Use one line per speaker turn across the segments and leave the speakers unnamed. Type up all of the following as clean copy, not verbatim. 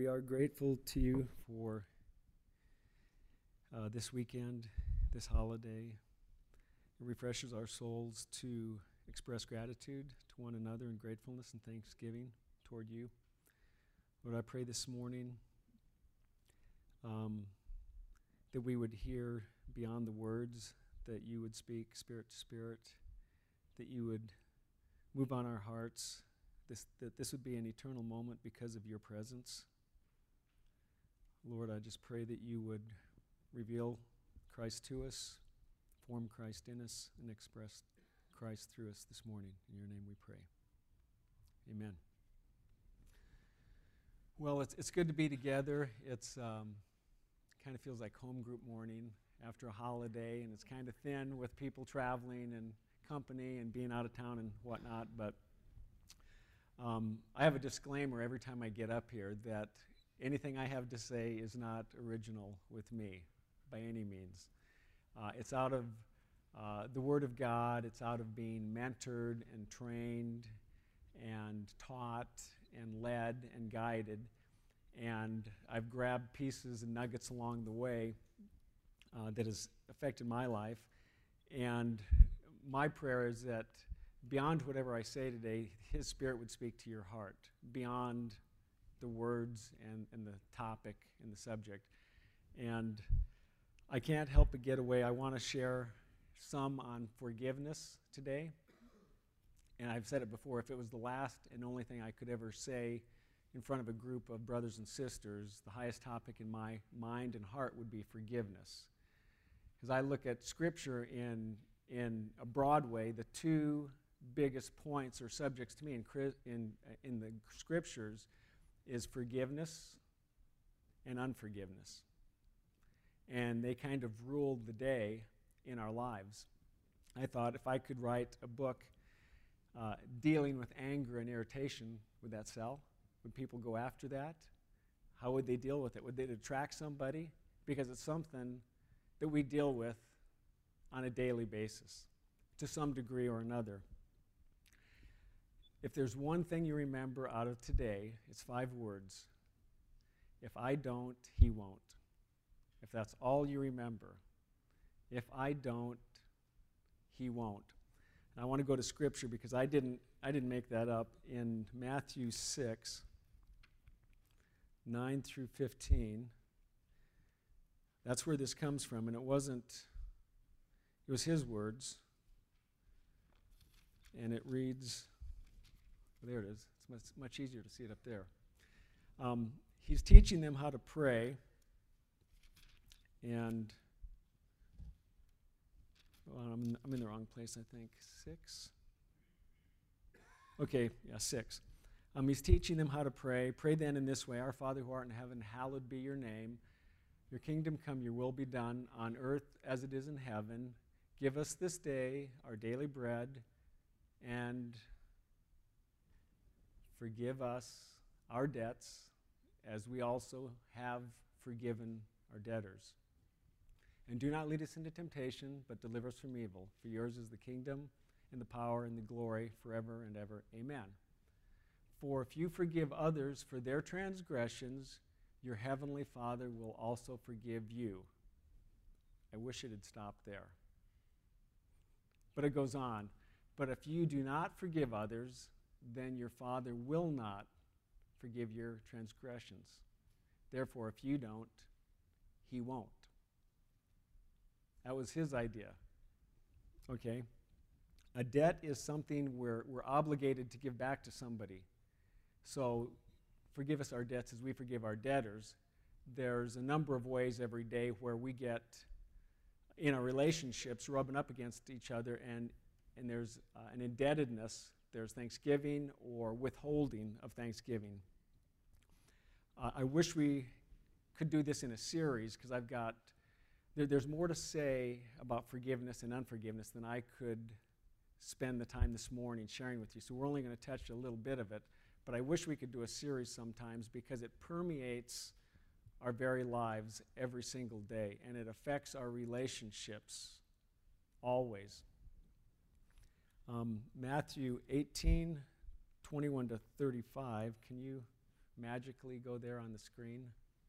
are grateful to you for this weekend, this holiday. It refreshes our souls to express gratitude to one another in gratefulness and thanksgiving toward you. Lord, I pray this morning that we would hear beyond the words, that you would speak spirit to spirit, that you would move on our hearts, that this would be an eternal moment because of your presence. Lord, I just pray that you would reveal Christ to us, form Christ in us, and express Christ through us this morning. In your name we pray. Amen. Well, it's good to be together. It's kind of feels like home group morning after a holiday, and it's kind of thin with people traveling and company and being out of town and whatnot, but I have a disclaimer every time I get up here that anything I have to say is not original with me by any means. It's out of the Word of God. It's out of being mentored and trained and taught and led and guided. And I've grabbed pieces and nuggets along the way that has affected my life. And my prayer is that beyond whatever I say today, His Spirit would speak to your heart, beyond the words and the topic and the subject. And I can't help but get away. I want to share some on forgiveness today. And I've said it before, if it was the last and only thing I could ever say in front of a group of brothers and sisters, the highest topic in my mind and heart would be forgiveness. Because I look at Scripture in a broad way, the two biggest points or subjects to me in the Scriptures is forgiveness and unforgiveness. And they kind of ruled the day in our lives. I thought if I could write a book dealing with anger and irritation, would that sell? Would people go after that? How would they deal with it? Would they attract somebody? Because it's something that we deal with on a daily basis to some degree or another. If there's one thing you remember out of today, it's 5 words. If I don't, he won't. If that's all you remember, if I don't, he won't. And I want to go to Scripture because I didn't make that up. In Matthew 6, 9 through 15, that's where this comes from, and it was his words, and it reads, there it is. It's much easier to see it up there. He's teaching them how to pray, and I'm in the wrong place, I think. 6? Okay, yeah, 6. He's teaching them how to pray. Pray then in this way, Our Father who art in heaven, hallowed be your name. Your kingdom come, your will be done on earth as it is in heaven. Give us this day our daily bread, and forgive us our debts as we also have forgiven our debtors. And do not lead us into temptation, but deliver us from evil. For yours is the kingdom and the power and the glory forever and ever. Amen. For if you forgive others for their transgressions, your heavenly Father will also forgive you. I wish it had stopped there. But it goes on. But if you do not forgive others, then your Father will not forgive your transgressions. Therefore, if you don't, he won't. That was his idea. Okay? A debt is something we're obligated to give back to somebody. So, forgive us our debts as we forgive our debtors. There's a number of ways every day where we get, in our relationships, rubbing up against each other, and there's an indebtedness. There's thanksgiving or withholding of thanksgiving. I wish we could do this in a series because there's more to say about forgiveness and unforgiveness than I could spend the time this morning sharing with you. So we're only going to touch a little bit of it. But I wish we could do a series sometimes because it permeates our very lives every single day, and it affects our relationships always. Matthew 18, 21 to 35. Can you magically go there on the screen?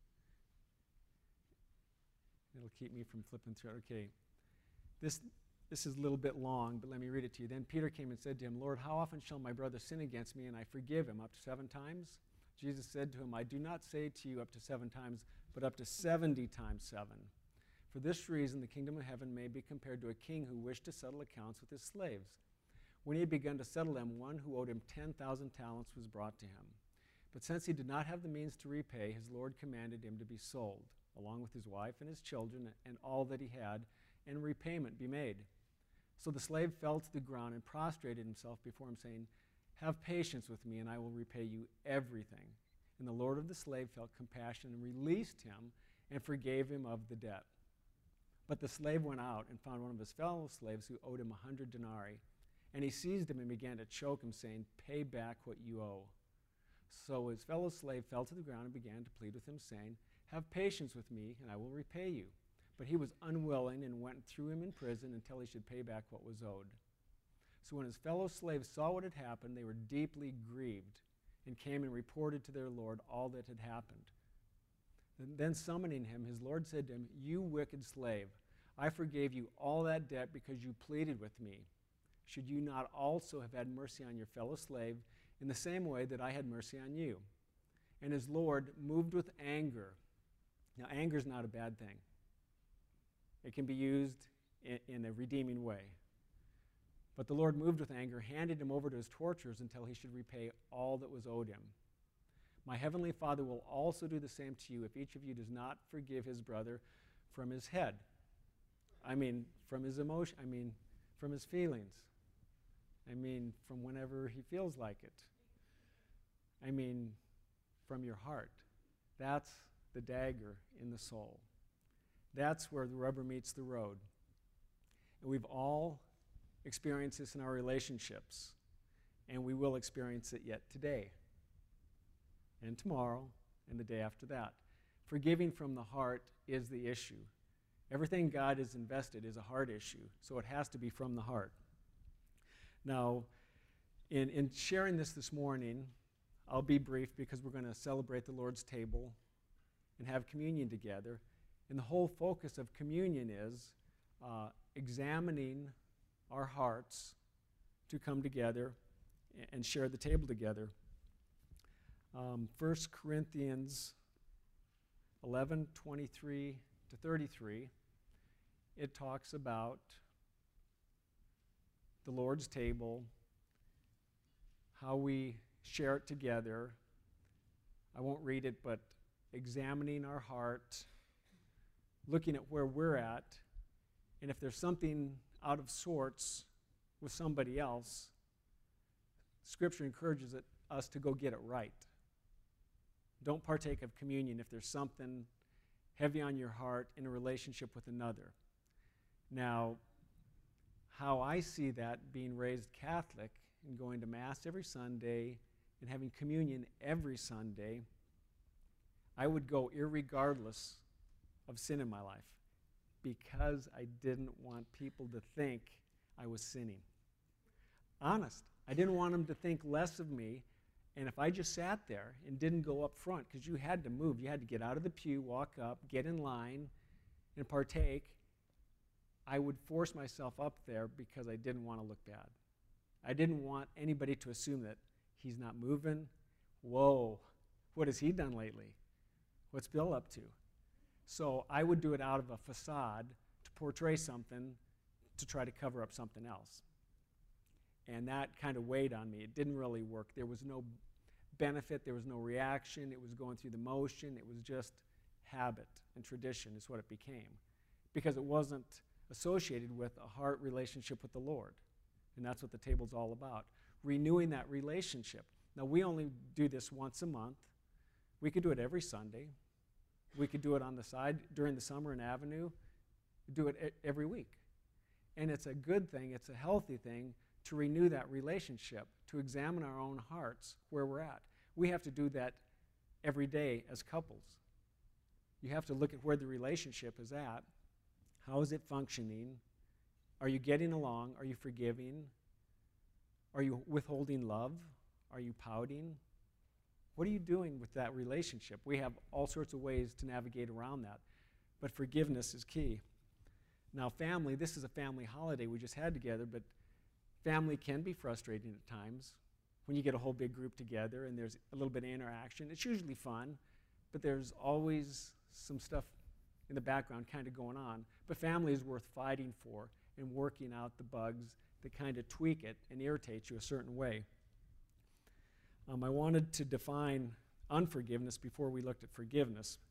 It'll keep me from flipping through it. Okay. This is a little bit long, but let me read it to you. Then Peter came and said to him, Lord, how often shall my brother sin against me and I forgive him? Up to 7 times? Jesus said to him, I do not say to you up to 7 times, but up to 70 times 7. For this reason, the kingdom of heaven may be compared to a king who wished to settle accounts with his slaves. When he had begun to settle them, one who owed him 10,000 talents was brought to him. But since he did not have the means to repay, his Lord commanded him to be sold, along with his wife and his children and all that he had, and repayment be made. So the slave fell to the ground and prostrated himself before him, saying, Have patience with me, and I will repay you everything. And the Lord of the slave felt compassion and released him and forgave him of the debt. But the slave went out and found one of his fellow slaves who owed him 100 denarii. And he seized him and began to choke him, saying, Pay back what you owe. So his fellow slave fell to the ground and began to plead with him, saying, Have patience with me, and I will repay you. But he was unwilling and went and threw him in prison until he should pay back what was owed. So when his fellow slaves saw what had happened, they were deeply grieved and came and reported to their Lord all that had happened. And then summoning him, his Lord said to him, You wicked slave, I forgave you all that debt because you pleaded with me. Should you not also have had mercy on your fellow slave in the same way that I had mercy on you? And his Lord, moved with anger. Now, anger is not a bad thing. It can be used in a redeeming way. But the Lord, moved with anger, handed him over to his torturers until he should repay all that was owed him. My heavenly Father will also do the same to you if each of you does not forgive his brother from his head. I mean, from his emotion. I mean, from his feelings. I mean, from whenever he feels like it. I mean, from your heart. That's the dagger in the soul. That's where the rubber meets the road. And we've all experienced this in our relationships, and we will experience it yet today, and tomorrow, and the day after that. Forgiving from the heart is the issue. Everything God has invested is a heart issue, so it has to be from the heart. Now, in sharing this morning, I'll be brief because we're going to celebrate the Lord's table and have communion together. And the whole focus of communion is examining our hearts to come together and share the table together. 1 Corinthians 11:23 to 33, it talks about the Lord's table, how we share it together. I won't read it, but examining our heart, looking at where we're at, and if there's something out of sorts with somebody else, Scripture encourages us to go get it right. Don't partake of communion if there's something heavy on your heart in a relationship with another. Now, how I see that, being raised Catholic and going to Mass every Sunday and having communion every Sunday, I would go irregardless of sin in my life because I didn't want people to think I was sinning. Honest. I didn't want them to think less of me. And if I just sat there and didn't go up front, because you had to move, you had to get out of the pew, walk up, get in line, and partake, I would force myself up there because I didn't want to look bad. I didn't want anybody to assume that he's not moving. Whoa, what has he done lately? What's Bill up to? So I would do it out of a facade to portray something to try to cover up something else. And that kind of weighed on me. It didn't really work. There was no benefit. There was no reaction. It was going through the motion. It was just habit and tradition is what it became, because it wasn't associated with a heart relationship with the Lord. And that's what the table's all about, renewing that relationship. Now, we only do this once a month. We could do it every Sunday. We could do it on the side during the summer in Avenue. Do it every week. And it's a good thing. It's a healthy thing to renew that relationship, to examine our own hearts where we're at. We have to do that every day as couples. You have to look at where the relationship is at. How is it functioning? Are you getting along? Are you forgiving? Are you withholding love? Are you pouting? What are you doing with that relationship? We have all sorts of ways to navigate around that, but forgiveness is key. Now, family, this is a family holiday we just had together, but family can be frustrating at times when you get a whole big group together and there's a little bit of interaction. It's usually fun, but there's always some stuff in the background kind of going on. But family is worth fighting for and working out the bugs that kind of tweak it and irritate you a certain way. I wanted to define unforgiveness before we looked at forgiveness,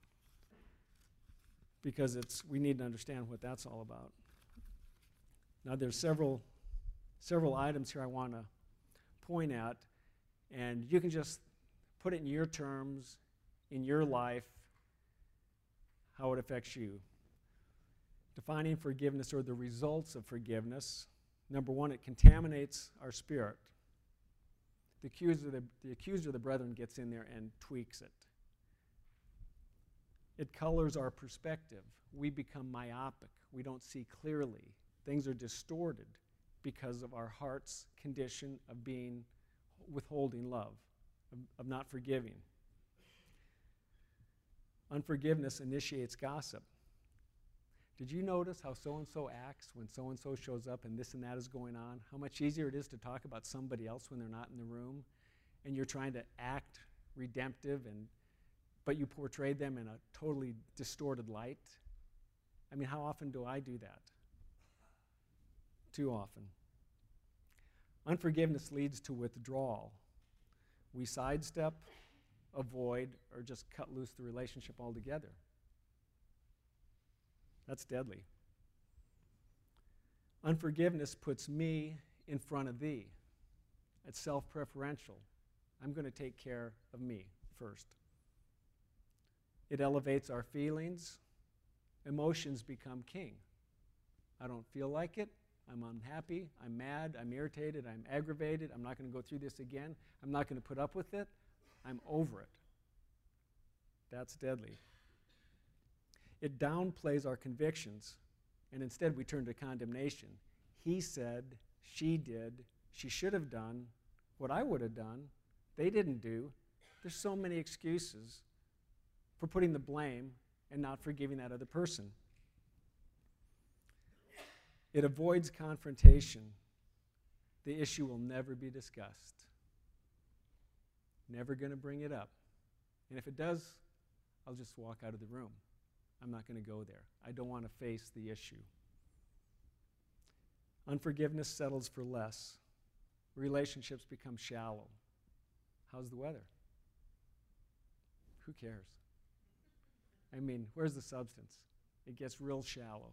because we need to understand what that's all about. Now, there's several items here I want to point at, and you can just put it in your terms, in your life, how it affects you. Defining forgiveness, or the results of forgiveness. Number one, it contaminates our spirit. The accuser of the brethren gets in there and tweaks it. It colors our perspective. We become myopic. We don't see clearly. Things are distorted because of our heart's condition of being withholding love, of not forgiving. Unforgiveness initiates gossip. Did you notice how so-and-so acts when so-and-so shows up and this and that is going on? How much easier it is to talk about somebody else when they're not in the room, and you're trying to act redemptive, but you portray them in a totally distorted light? I mean, how often do I do that? Too often. Unforgiveness leads to withdrawal. We sidestep, avoid, or just cut loose the relationship altogether. That's deadly. Unforgiveness puts me in front of thee. It's self-preferential. I'm going to take care of me first. It elevates our feelings. Emotions become king. I don't feel like it. I'm unhappy. I'm mad. I'm irritated. I'm aggravated. I'm not going to go through this again. I'm not going to put up with it. I'm over it. That's deadly. It downplays our convictions, and instead we turn to condemnation. He said, she did, she should have done what I would have done. They didn't do. There's so many excuses for putting the blame and not forgiving that other person. It avoids confrontation. The issue will never be discussed. Never going to bring it up. And if it does, I'll just walk out of the room. I'm not going to go there. I don't want to face the issue. Unforgiveness settles for less. Relationships become shallow. How's the weather? Who cares? I mean, where's the substance? It gets real shallow.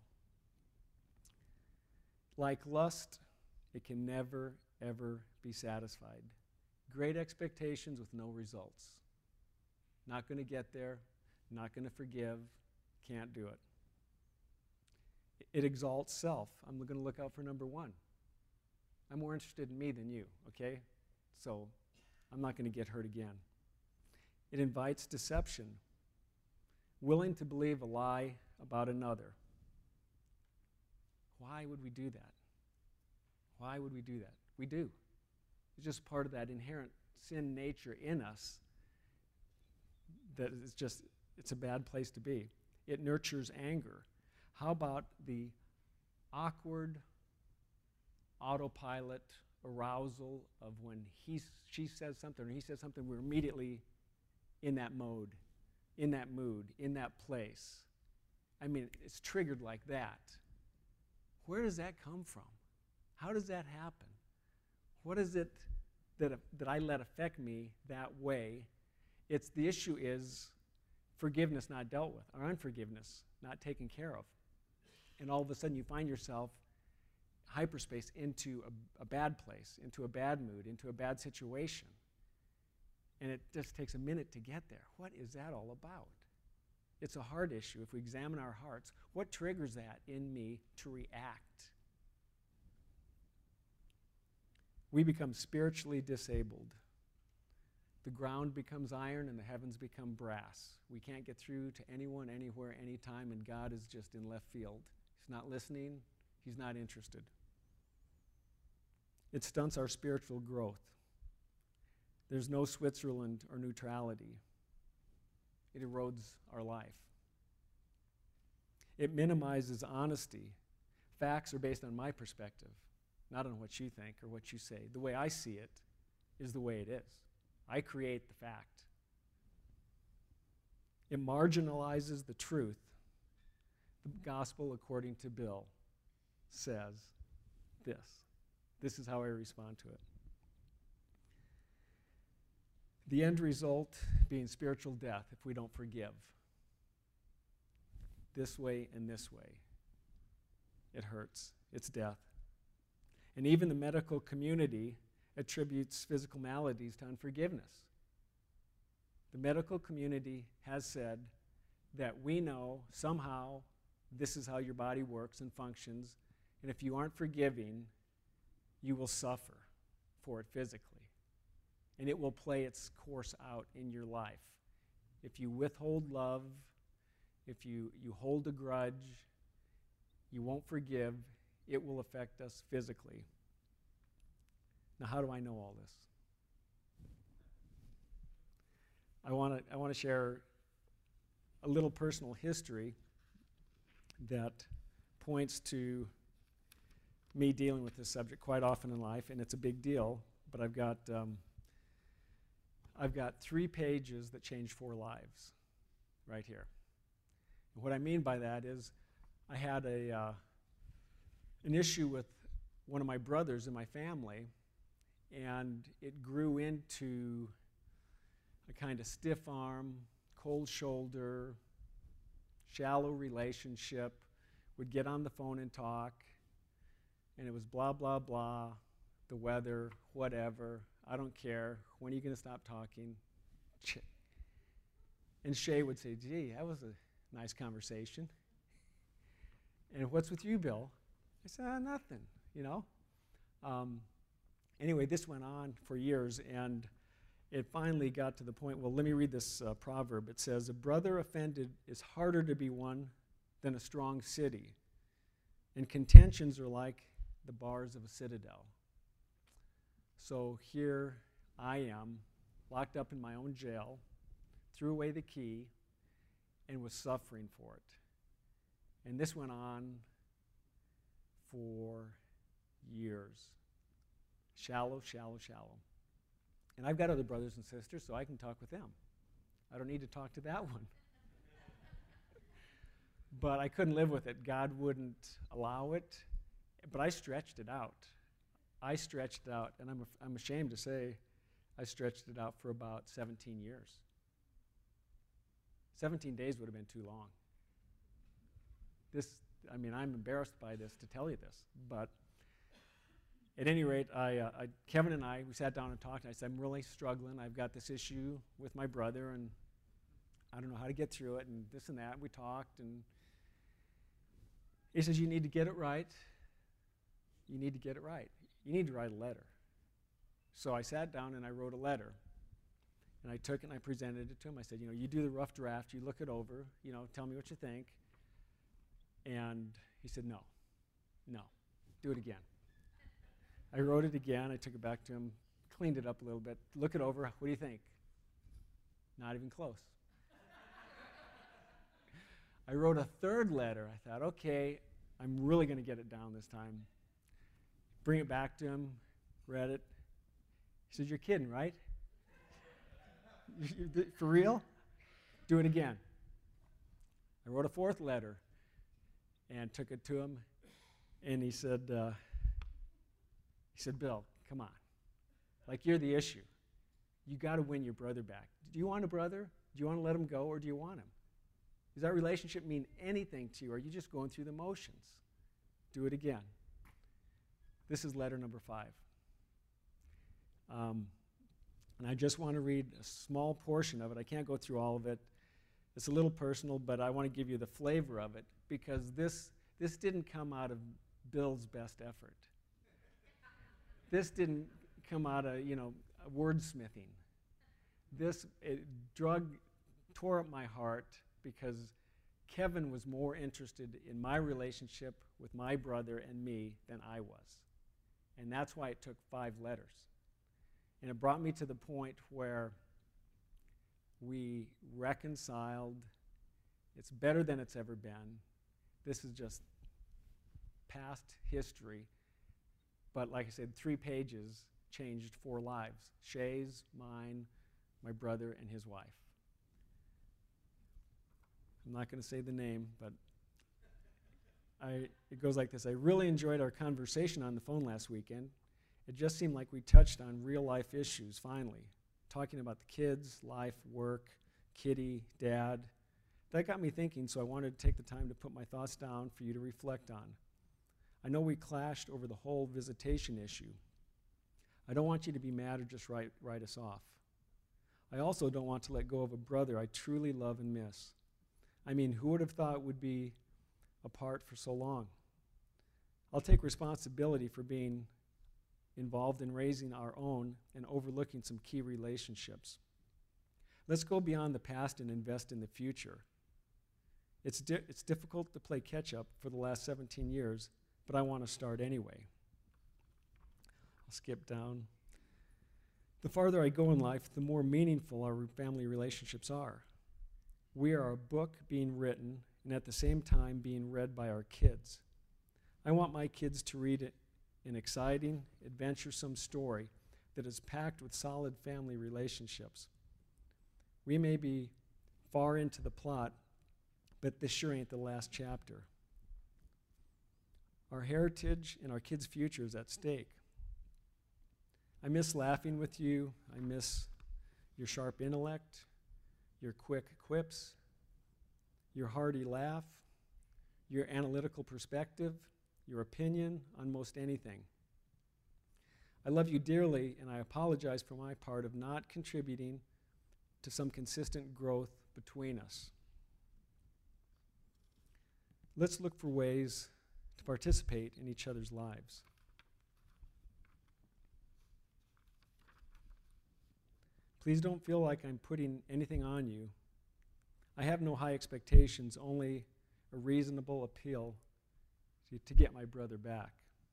Like lust, it can never, ever be satisfied. Great expectations with no results. Not going to get there, not going to forgive, can't do it. It exalts self. I'm going to look out for number one. I'm more interested in me than you, okay? So I'm not going to get hurt again. It invites deception. Willing to believe a lie about another. Why would we do that? Why would we do that? We do. It's just part of that inherent sin nature in us that it's a bad place to be. It nurtures anger. How about the awkward autopilot arousal of when she says something or he says something, we're immediately in that mode, in that mood, in that place. I mean, it's triggered like that. Where does that come from? How does that happen? What is it that I let affect me that way? The issue is forgiveness not dealt with, or unforgiveness not taken care of. And all of a sudden you find yourself hyperspace into a bad place, into a bad mood, into a bad situation. And it just takes a minute to get there. What is that all about? It's a heart issue. If we examine our hearts, what triggers that in me to react? We become spiritually disabled. The ground becomes iron and the heavens become brass. We can't get through to anyone, anywhere, anytime, and God is just in left field. He's not listening. He's not interested. It stunts our spiritual growth. There's no Switzerland or neutrality. It erodes our life. It minimizes honesty. Facts are based on my perspective, not on what you think or what you say. The way I see it is the way it is. I create the fact. It marginalizes the truth. The gospel, according to Bill, says this. This is how I respond to it. The end result being spiritual death if we don't forgive. This way and this way. It hurts. It's death. And even the medical community attributes physical maladies to unforgiveness. The medical community has said that we know somehow this is how your body works and functions, and if you aren't forgiving, you will suffer for it physically. And it will play its course out in your life. If you withhold love, if you hold a grudge, you won't forgive, it will affect us physically. Now, how do I know all this? I want to share a little personal history that points to me dealing with this subject quite often in life, and it's a big deal, but I've got 3 pages that changed 4 lives right here. And what I mean by that is I had an issue with one of my brothers in my family, and it grew into a kind of stiff arm, cold shoulder, shallow relationship. Would get on the phone and talk, and it was blah, blah, blah, the weather, whatever, I don't care, when are you going to stop talking? And Shay would say, gee, that was a nice conversation. And what's with you, Bill? I said, nothing, you know. Anyway, this went on for years, and it finally got to the point, well, let me read this proverb. It says, a brother offended is harder to be won than a strong city, and contentions are like the bars of a citadel. So here I am, locked up in my own jail, threw away the key, and was suffering for it. And this went on for years. Shallow, shallow, shallow. And I've got other brothers and sisters, so I can talk with them. I don't need to talk to that one. But I couldn't live with it. God wouldn't allow it. But I stretched it out. I stretched it out, and I'm ashamed to say I stretched it out for about 17 years. 17 days would have been too long. I'm embarrassed by this to tell you this, but at any rate, Kevin and I, we sat down and talked, and I said, I'm really struggling. I've got this issue with my brother, and I don't know how to get through it, and this and that. We talked, and he says, you need to get it right. You need to get it right. You need to write a letter. So I sat down and I wrote a letter. And I took it and I presented it to him. I said, you do the rough draft, you look it over, tell me what you think. And he said, no, do it again. I wrote it again, I took it back to him, cleaned it up a little bit, look it over, what do you think? Not even close. I wrote a 3rd letter. I thought, okay, I'm really going to get it down this time. Bring it back to him, read it. He said, you're kidding, right? For real? Do it again. I wrote a 4th letter and took it to him, and he said, Bill, come on. Like, you're the issue. You got to win your brother back. Do you want a brother? Do you want to let him go, or do you want him? Does that relationship mean anything to you, or are you just going through the motions? Do it again. This is letter number 5. And I just want to read a small portion of it. I can't go through all of it. It's a little personal, but I want to give you the flavor of it, because this didn't come out of Bill's best effort. This didn't come out of, wordsmithing. It tore up my heart, because Kevin was more interested in my relationship with my brother and me than I was. And that's why it took 5 letters. And it brought me to the point where we reconciled. It's better than it's ever been. This is just past history. But like I said, 3 pages changed 4 lives. Shay's, mine, my brother, and his wife. I'm not going to say the name, but it goes like this. I really enjoyed our conversation on the phone last weekend. It just seemed like we touched on real life issues, finally. Talking about the kids, life, work, Kitty, Dad. That got me thinking, so I wanted to take the time to put my thoughts down for you to reflect on. I know we clashed over the whole visitation issue. I don't want you to be mad or just write us off. I also don't want to let go of a brother I truly love and miss. I mean, who would have thought we'd be apart for so long? I'll take responsibility for being involved in raising our own and overlooking some key relationships. Let's go beyond the past and invest in the future. It's difficult to play catch-up for the last 17 years, but I want to start anyway. I'll skip down. The farther I go in life, the more meaningful our family relationships are. We are a book being written and at the same time being read by our kids. I want my kids to read an exciting, adventuresome story that is packed with solid family relationships. We may be far into the plot, but this sure ain't the last chapter. Our heritage and our kids' future is at stake. I miss laughing with you. I miss your sharp intellect, your quick quips, your hearty laugh, your analytical perspective, your opinion on most anything. I love you dearly, and I apologize for my part of not contributing to some consistent growth between us. Let's look for ways to participate in each other's lives. Please don't feel like I'm putting anything on you. I have no high expectations, only a reasonable appeal to get my brother back.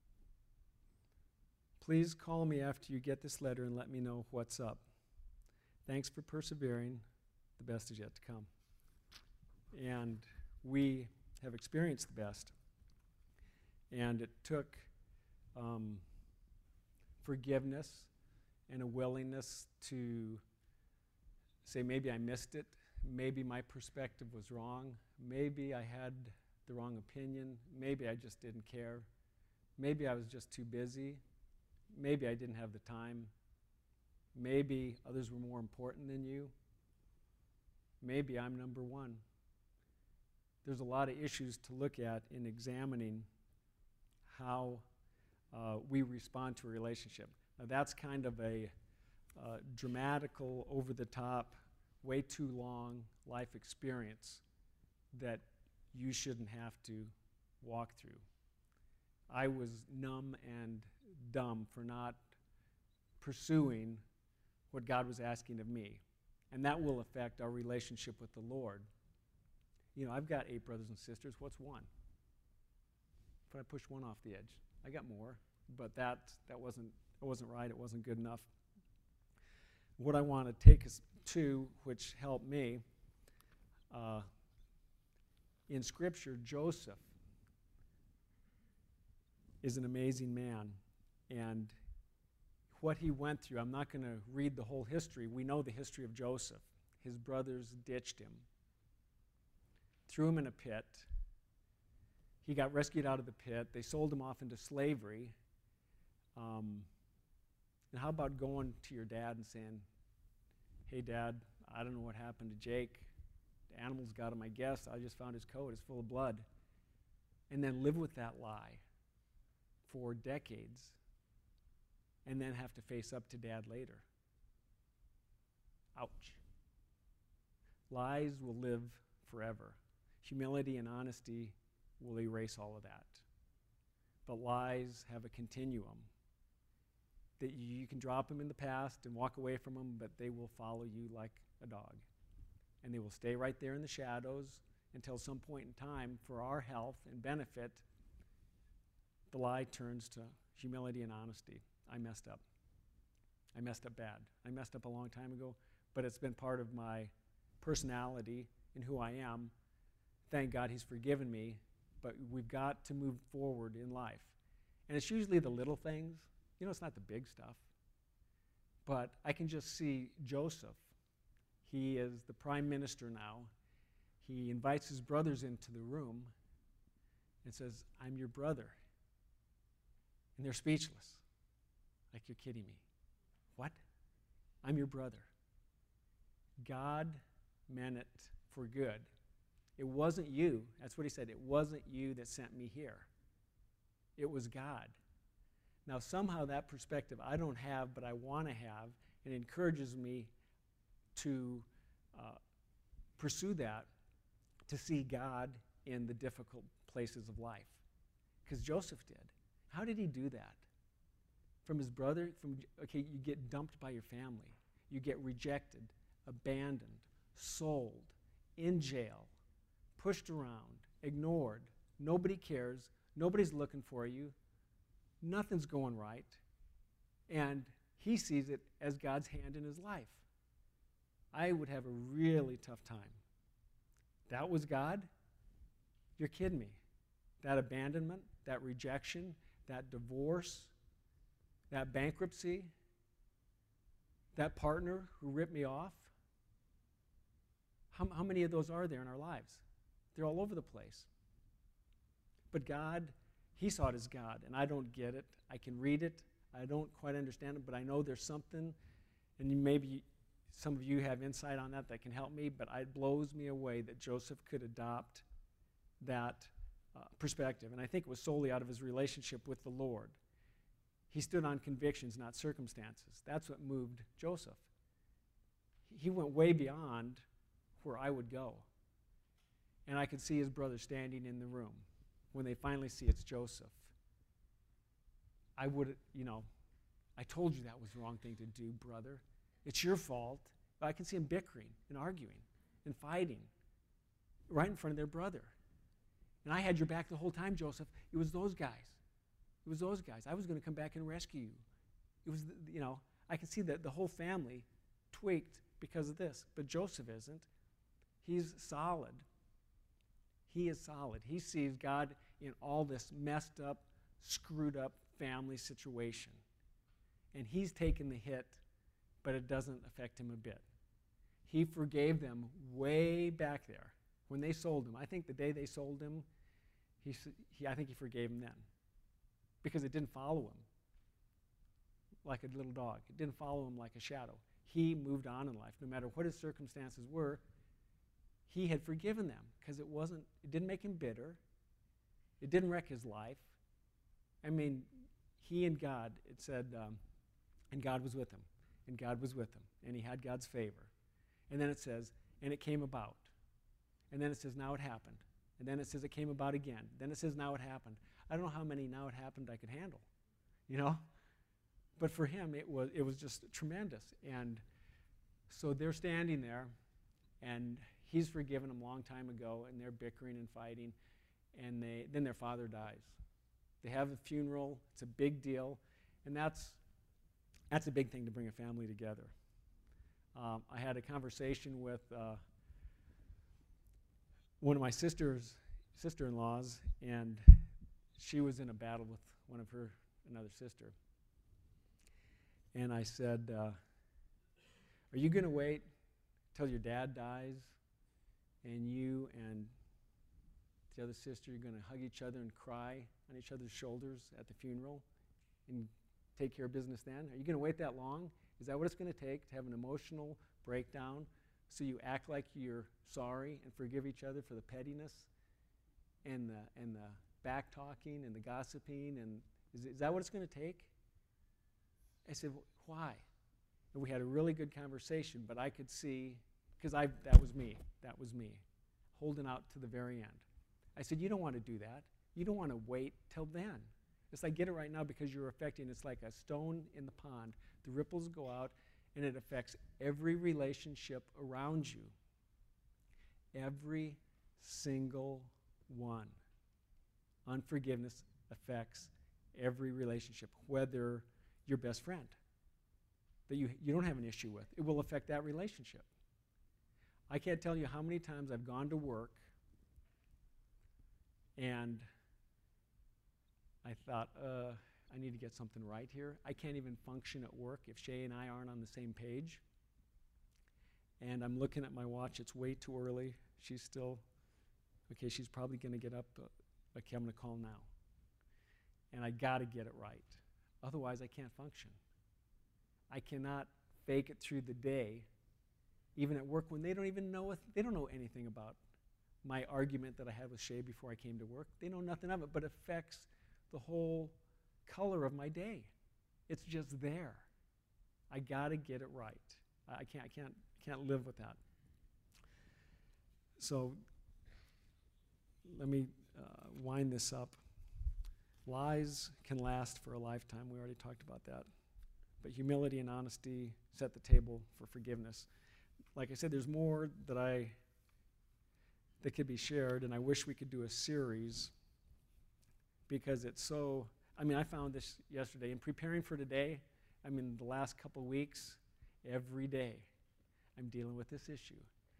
Please call me after you get this letter and let me know what's up. Thanks for persevering. The best is yet to come. And we have experienced the best. And it took forgiveness and a willingness to say, maybe I missed it, maybe my perspective was wrong, maybe I had the wrong opinion, maybe I just didn't care, maybe I was just too busy, maybe I didn't have the time, maybe others were more important than you, maybe I'm number one. There's a lot of issues to look at in examining how we respond to a relationship. Now that's kind of a dramatical, over-the-top, way too long life experience that you shouldn't have to walk through. I was numb and dumb for not pursuing what God was asking of me. And that will affect our relationship with the Lord. You know, I've got 8 brothers and sisters. What's one? If I push one off the edge, I got more, but that wasn't right. It wasn't good enough. What I want to take us to, which helped me, in Scripture, Joseph is an amazing man, and what he went through, I'm not going to read the whole history. We know the history of Joseph. His brothers ditched him, threw him in a pit. He got rescued out of the pit. They sold him off into slavery. And how about going to your dad and saying, hey, Dad, I don't know what happened to Jake. The animals got him, I guess. I just found his coat. It's full of blood. And then live with that lie for decades and then have to face up to Dad later. Ouch. Lies will live forever. Humility and honesty will erase all of that. But lies have a continuum. That you can drop them in the past and walk away from them, but they will follow you like a dog. And they will stay right there in the shadows until some point in time, for our health and benefit, the lie turns to humility and honesty. I messed up. I messed up bad. I messed up a long time ago, but it's been part of my personality and who I am. Thank God he's forgiven me, but we've got to move forward in life. And it's usually the little things. You know, it's not the big stuff. But I can just see Joseph. He is the prime minister now. He invites his brothers into the room and says, I'm your brother. And they're speechless. Like, you're kidding me. What? I'm your brother. God meant it for good. It wasn't you. That's what he said. It wasn't you that sent me here. It was God. Now, somehow that perspective I don't have, but I want to have, and it encourages me to pursue that, to see God in the difficult places of life. Because Joseph did. How did he do that? From his brother, you get dumped by your family. You get rejected, abandoned, sold, in jail, pushed around, ignored. Nobody cares. Nobody's looking for you. Nothing's going right. And he sees it as God's hand in his life. I would have a really tough time. That was God? You're kidding me. That abandonment, that rejection, that divorce, that bankruptcy, that partner who ripped me off. How many of those are there in our lives? They're all over the place. But God, he saw it as God, and I don't get it. I can read it. I don't quite understand it, but I know there's something, and maybe some of you have insight on that can help me, but it blows me away that Joseph could adopt that perspective. And I think it was solely out of his relationship with the Lord. He stood on convictions, not circumstances. That's what moved Joseph. He went way beyond where I would go. And I could see his brother standing in the room when they finally see it's Joseph. I would, I told you that was the wrong thing to do, brother. It's your fault. But I can see them bickering and arguing and fighting right in front of their brother. And I had your back the whole time, Joseph. It was those guys. It was those guys. I was going to come back and rescue you. It was, I can see that the whole family tweaked because of this. But Joseph isn't. He's solid. He is solid. He sees God in all this messed up, screwed up family situation. And he's taken the hit, but it doesn't affect him a bit. He forgave them way back there when they sold him. I think the day they sold him, I think he forgave him then, because it didn't follow him like a little dog. It didn't follow him like a shadow. He moved on in life. No matter what his circumstances were, he had forgiven them, because it didn't make him bitter. It didn't wreck his life. I mean, he and God, it said, and God was with him, and God was with him, and he had God's favor. And then it says, and it came about. And then it says, now it happened. And then it says, it came about again. Then it says, now it happened. I don't know how many now it happened I could handle, But for him, it was just tremendous. And so they're standing there, and he's forgiven them a long time ago, and they're bickering and fighting, and then their father dies. They have a funeral. It's a big deal, and that's a big thing to bring a family together. I had a conversation with one of my sister-in-laws, and she was in a battle with another sister. And I said, are you going to wait till your dad dies, and you and the other sister, you're going to hug each other and cry on each other's shoulders at the funeral and take care of business then? Are you going to wait that long? Is that what it's going to take to have an emotional breakdown so you act like you're sorry and forgive each other for the pettiness and the back-talking and the gossiping? And is that what it's going to take? I said, why? And we had a really good conversation, but I could see, because that was me, holding out to the very end. I said, you don't want to do that. You don't want to wait till then. It's like, get it right now, because you're affecting, it's like a stone in the pond. The ripples go out, and it affects every relationship around you. Every single one. Unforgiveness affects every relationship, whether your best friend. that you don't have an issue with. It will affect that relationship. I can't tell you how many times I've gone to work and I thought, I need to get something right here. I can't even function at work if Shay and I aren't on the same page. And I'm looking at my watch. It's way too early. She's still, okay, she's probably going to get up. Okay, I'm going to call now. And I got to get it right. Otherwise, I can't function. I cannot fake it through the day, even at work, when they don't even know they don't know anything about my argument that I had with Shay before I came to work. They know nothing of it, but it affects the whole color of my day. It's just there. I got to get it right. I can't live with that. So let me wind this up. Lies can last for a lifetime. We already talked about that. But humility and honesty set the table for forgiveness. Like I said, there's more that could be shared, and I wish we could do a series because it's so, I found this yesterday. In preparing for today, the last couple weeks, every day, I'm dealing with this issue.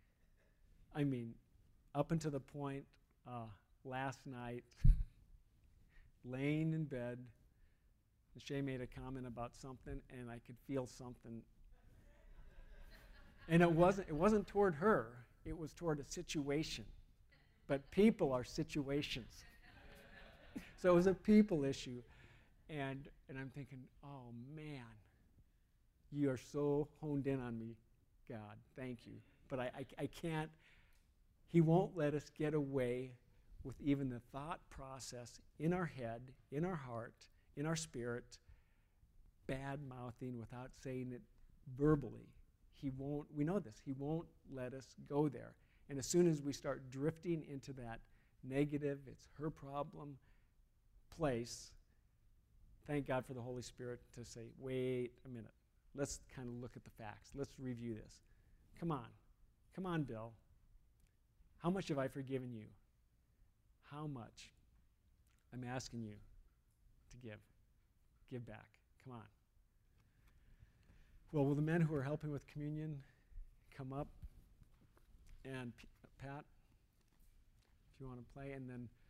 Up until the point last night, laying in bed, Shay made a comment about something, and I could feel something. And it wasn't toward her. It was toward a situation. But people are situations. So it was a people issue. And I'm thinking, oh, man, you are so honed in on me, God. Thank you. But I can't. He won't let us get away with even the thought process in our head, in our heart, in our spirit, bad-mouthing without saying it verbally. He won't, we know this, he won't let us go there. And as soon as we start drifting into that negative, it's her problem place, thank God for the Holy Spirit to say, wait a minute, let's kind of look at the facts. Let's review this. Come on, Bill. How much have I forgiven you? How much? I'm asking you to give. Give back. Come on. Well, will the men who are helping with communion come up? And Pat, if you want to play, and then